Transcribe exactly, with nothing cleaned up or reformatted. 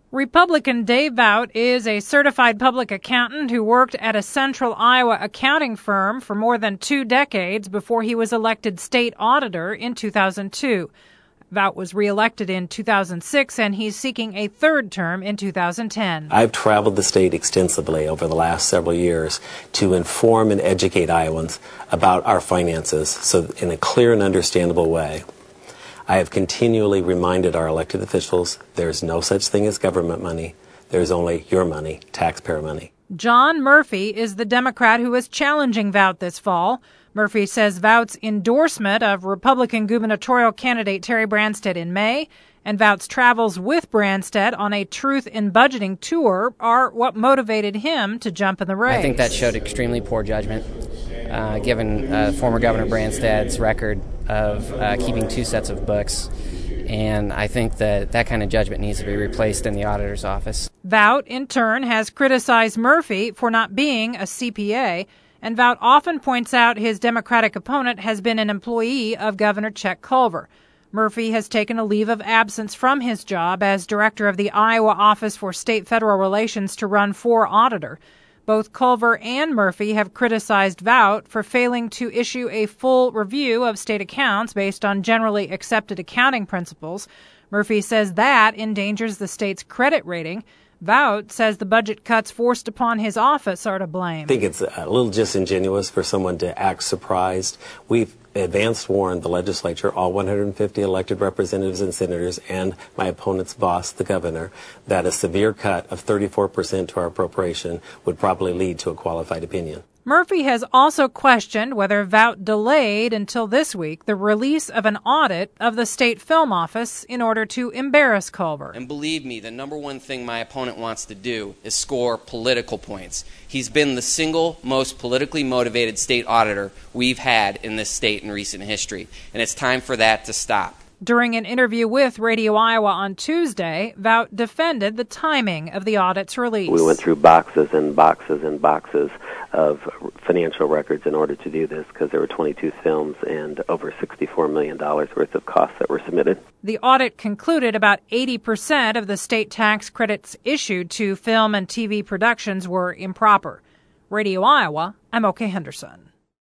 Republican Dave Vout is a certified public accountant who worked at a central Iowa accounting firm for more than two decades before he was elected state auditor in two thousand two. Vout was reelected in two thousand six, and he's seeking a third term in two thousand ten. I've traveled the state extensively over the last several years to inform and educate Iowans about our finances so in a clear and understandable way. I have continually reminded our elected officials there's no such thing as government money. There's only your money, taxpayer money. John Murphy is the Democrat who is challenging Vout this fall. Murphy says Vout's endorsement of Republican gubernatorial candidate Terry Branstad in May and Vout's travels with Branstad on a Truth in Budgeting tour are what motivated him to jump in the race. I think that showed extremely poor judgment, uh, given uh, former Governor Branstad's record of uh, keeping two sets of books. And I think that that kind of judgment needs to be replaced in the auditor's office. Vout, in turn, has criticized Murphy for not being a C P A, and Vout often points out his Democratic opponent has been an employee of Governor Chet Culver. Murphy has taken a leave of absence from his job as director of the Iowa Office for State-Federal Relations to run for auditor. Both Culver and Murphy have criticized Vout for failing to issue a full review of state accounts based on generally accepted accounting principles. Murphy says that endangers the state's credit rating. Vout says the budget cuts forced upon his office are to blame. I think it's a little disingenuous for someone to act surprised. We've advanced warned the legislature, all one hundred fifty elected representatives and senators, and my opponent's boss, the governor, that a severe cut of thirty-four percent to our appropriation would probably lead to a qualified opinion. Murphy has also questioned whether Vout delayed until this week the release of an audit of the state film office in order to embarrass Culver. And believe me, the number one thing my opponent wants to do is score political points. He's been the single most politically motivated state auditor we've had in this state in recent history, and it's time for that to stop. During an interview with Radio Iowa on Tuesday, Vout defended the timing of the audit's release. We went through boxes and boxes and boxes of financial records in order to do this because there were twenty-two films and over sixty-four million dollars worth of costs that were submitted. The audit concluded about eighty percent of the state tax credits issued to film and T V productions were improper. Radio Iowa, I'm Oke Henderson.